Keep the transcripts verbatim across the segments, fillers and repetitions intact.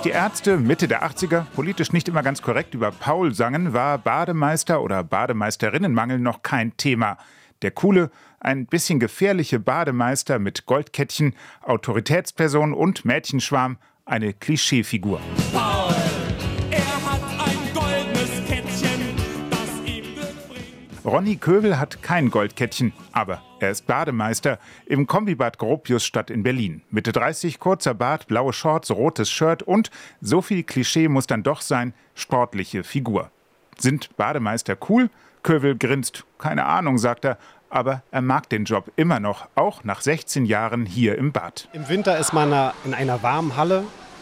die Ärzte Mitte der achtziger politisch nicht immer ganz korrekt über Paul sangen, war Bademeister- oder Bademeisterinnenmangel noch kein Thema. Der coole, ein bisschen gefährliche Bademeister mit Goldkettchen, Autoritätsperson und Mädchenschwarm, eine Klischeefigur. Paul, er hat ein goldenes Kettchen, das ihm Glück bringt. Ronny Kövel hat kein Goldkettchen, aber er ist Bademeister im Kombibad Gropiusstadt in Berlin. Mitte dreißig, kurzer Bart, blaue Shorts, rotes Shirt und, so viel Klischee muss dann doch sein, sportliche Figur. Sind Bademeister cool? Kövel grinst. Keine Ahnung, sagt er. Aber er mag den Job immer noch, auch nach sechzehn Jahren hier im Bad. Im Winter ist man in einer warmen Halle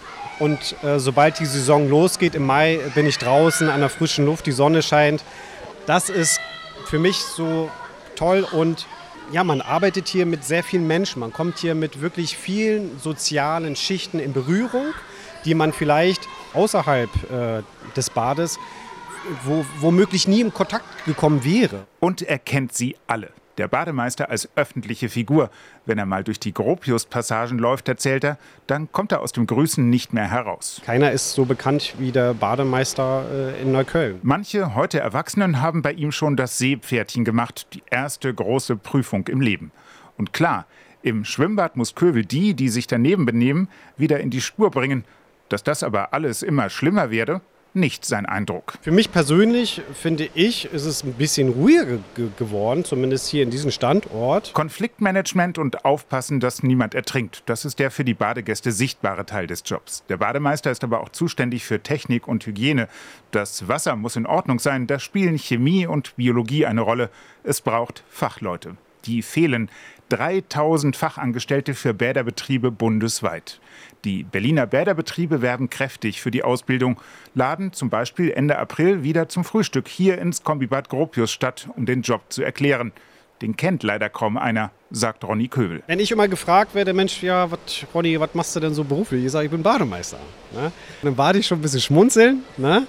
und äh, sobald die Saison losgeht, im Mai bin ich draußen an der frischen Luft, die Sonne scheint. Das ist für mich so toll und ja, man arbeitet hier mit sehr vielen Menschen. Man kommt hier mit wirklich vielen sozialen Schichten in Berührung, die man vielleicht außerhalb äh, des Bades Wo, womöglich nie in Kontakt gekommen wäre. Und er kennt sie alle. Der Bademeister als öffentliche Figur. Wenn er mal durch die Gropius-Passagen läuft, erzählt er, dann kommt er aus dem Grüßen nicht mehr heraus. Keiner ist so bekannt wie der Bademeister äh, in Neukölln. Manche, heute Erwachsenen, haben bei ihm schon das Seepferdchen gemacht. Die erste große Prüfung im Leben. Und klar, im Schwimmbad muss Kövel die, die sich daneben benehmen, wieder in die Spur bringen. Dass das aber alles immer schlimmer werde, nicht sein Eindruck. Für mich persönlich, finde ich, ist es ein bisschen ruhiger ge- geworden, zumindest hier in diesem Standort. Konfliktmanagement und Aufpassen, dass niemand ertrinkt. Das ist der für die Badegäste sichtbare Teil des Jobs. Der Bademeister ist aber auch zuständig für Technik und Hygiene. Das Wasser muss in Ordnung sein, da spielen Chemie und Biologie eine Rolle. Es braucht Fachleute. Die fehlen. dreitausend Fachangestellte für Bäderbetriebe bundesweit. Die Berliner Bäderbetriebe werben kräftig für die Ausbildung, laden zum Beispiel Ende April wieder zum Frühstück hier ins Kombibad Gropiusstadt, um den Job zu erklären. Den kennt leider kaum einer, sagt Ronny Kövel. Wenn ich immer gefragt werde, Mensch, ja, wat, Ronny, was machst du denn so beruflich? Ich sage, ich bin Bademeister. Ne? Dann warte ich schon ein bisschen schmunzeln. Ne?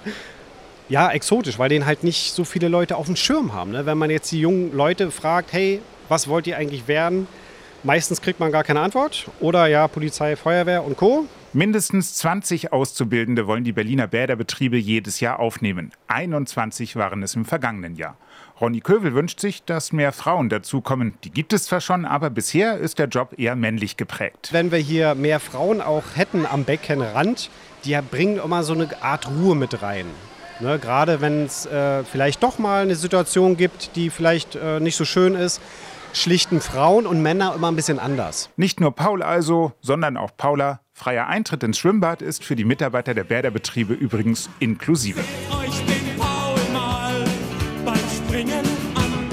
Ja, exotisch, weil den halt nicht so viele Leute auf dem Schirm haben. Ne? Wenn man jetzt die jungen Leute fragt, hey, was wollt ihr eigentlich werden? Meistens kriegt man gar keine Antwort. Oder ja, Polizei, Feuerwehr und Co. Mindestens zwanzig Auszubildende wollen die Berliner Bäderbetriebe jedes Jahr aufnehmen. einundzwanzig waren es im vergangenen Jahr. Ronny Kövel wünscht sich, dass mehr Frauen dazukommen. Die gibt es zwar schon, aber bisher ist der Job eher männlich geprägt. Wenn wir hier mehr Frauen auch hätten am Beckenrand, die bringen immer so eine Art Ruhe mit rein. Ne, gerade wenn es äh, vielleicht doch mal eine Situation gibt, die vielleicht äh, nicht so schön ist, schlichten Frauen und Männer immer ein bisschen anders. Nicht nur Paul also, sondern auch Paula. Freier Eintritt ins Schwimmbad ist für die Mitarbeiter der Bäderbetriebe übrigens inklusive. Seht euch den Paul mal beim Springen an.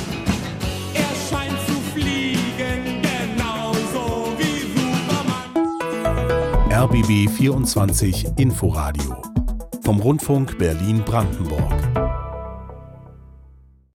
Er scheint zu fliegen, genauso wie Superman. R B B vierundzwanzig Inforadio vom Rundfunk Berlin-Brandenburg.